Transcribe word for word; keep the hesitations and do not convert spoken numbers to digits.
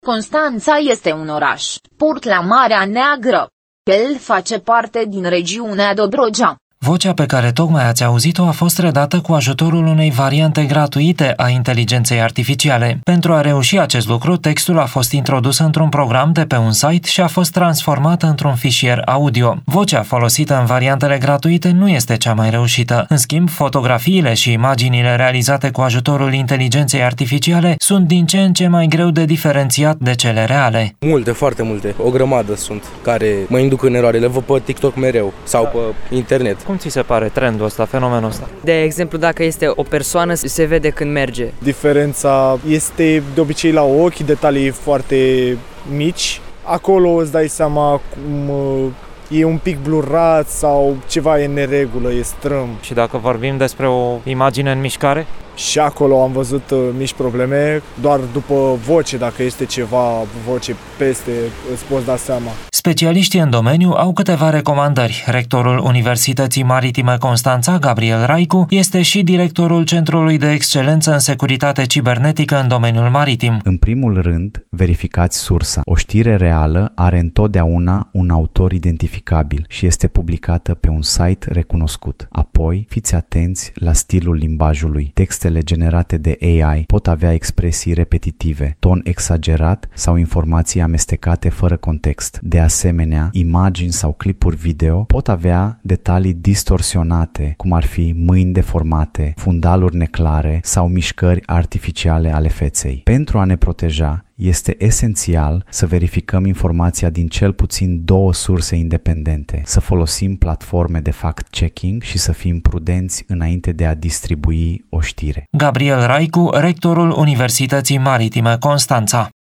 Constanța este un oraș, port la Marea Neagră. El face parte din regiunea Dobrogea. Vocea pe care tocmai ați auzit-o a fost redată cu ajutorul unei variante gratuite a inteligenței artificiale. Pentru a reuși acest lucru, textul a fost introdus într-un program de pe un site și a fost transformat într-un fișier audio. Vocea folosită în variantele gratuite nu este cea mai reușită. În schimb, fotografiile și imaginile realizate cu ajutorul inteligenței artificiale sunt din ce în ce mai greu de diferențiat de cele reale. Multe, foarte multe. O grămadă sunt care mă induc în eroare. Le văd pe TikTok mereu sau pe internet. Cum ți se pare trendul ăsta, fenomenul ăsta? De exemplu, dacă este o persoană, se vede când merge. Diferența este de obicei la ochi, detalii foarte mici. Acolo îți dai seama cum e un pic blurat sau ceva e în neregulă, e strâm. Și dacă vorbim despre o imagine în mișcare? Și acolo am văzut uh, mici probleme, doar după voce, dacă este ceva voce peste, îți poți da seama. Specialiștii în domeniu au câteva recomandări. Rectorul Universității Maritime Constanța, Gabriel Raicu, este și directorul Centrului de Excelență în Securitate Cibernetică în domeniul maritim. În primul rând, verificați sursa. O știre reală are întotdeauna un autor identificabil și este publicată pe un site recunoscut. Apoi, fiți atenți la stilul limbajului. Textele generate de A I pot avea expresii repetitive, ton exagerat sau informații amestecate fără context. De asemenea, imagini sau clipuri video pot avea detalii distorsionate, cum ar fi mâini deformate, fundaluri neclare sau mișcări artificiale ale feței. Pentru a ne proteja, este esențial să verificăm informația din cel puțin două surse independente, să folosim platforme de fact-checking și să fim prudenți înainte de a distribui o știre. Gabriel Raicu, rectorul Universității Maritime Constanța.